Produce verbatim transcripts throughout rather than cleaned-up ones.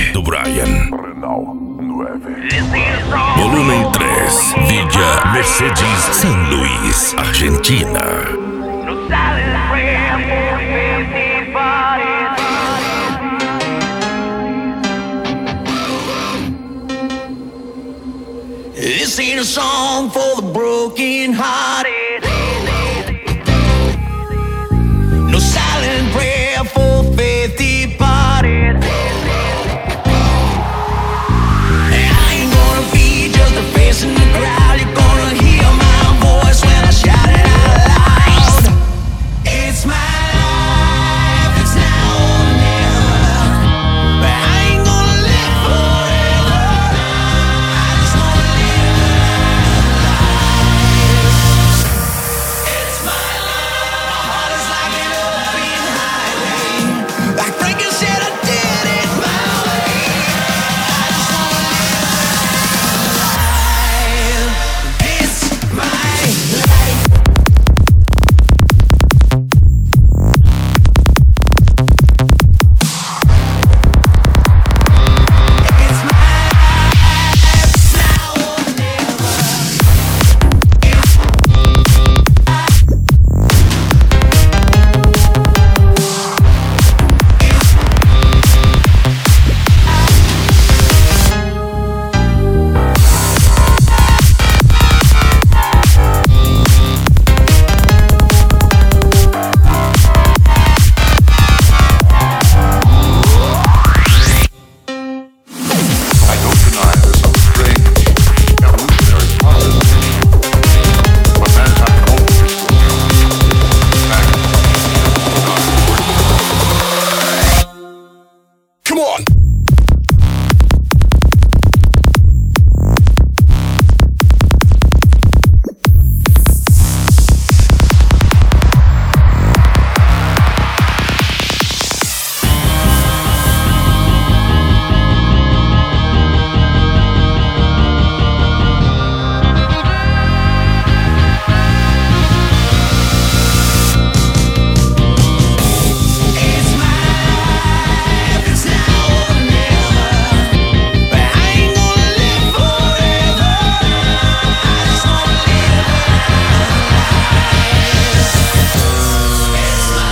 do Brian. Volumen tres, Villa Mercedes, San Luis, Argentina. This ain't a song for the broken hearted. No silent prayer for faith departed. I ain't gonna be just a face in the crowd. You're gonna hear my voice when I shout it out loud. It's my life, it's now or never. But I ain't gonna live forever. I just wanna live life. It's my life. My heart is like an open highway. Like Franklin said, I did it my way. I just wanna live life. It's my life. It's my life now or never. I don't deny there's some strange evolutionary process but mankind always Come on! It's my life, it's now or never. But I ain't gonna live forever. I just wanna live life. It's my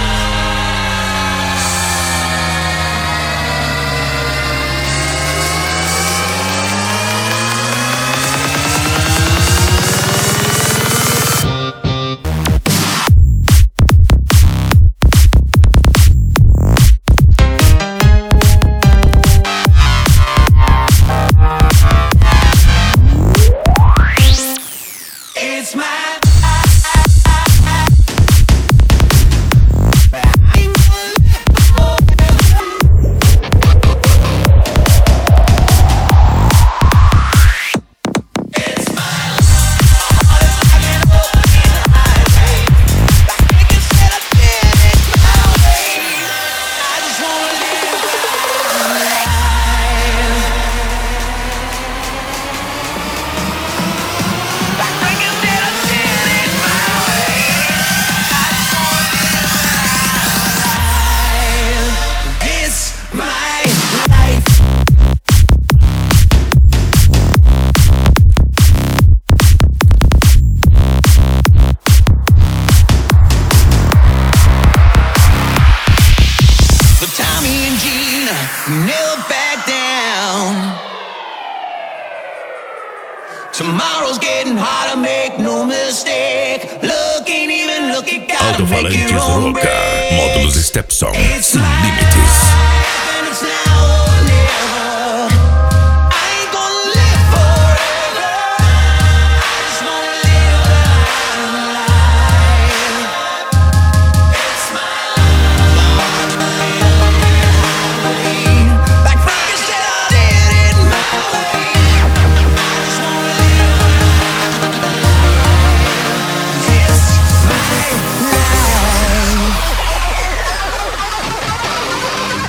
It's my It's my life. For Tommy and Gina, never back down. Tomorrow's getting harder, make no mistake. Look, ain't even look, you gotta make Alto-falantes your own Roca, módulos breaks. Stepson, It's sin my límites. life and it's now or never. I ain't gonna live forever. I just wanna live life. It's my life. Like Franklin said, I did it my way. I just wanna live life. It's my life.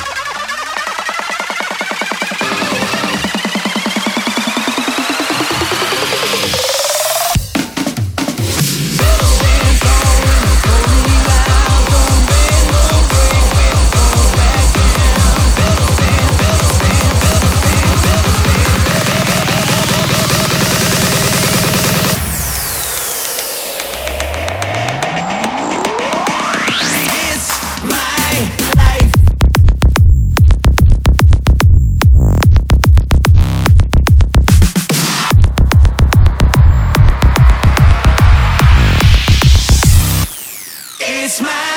It's my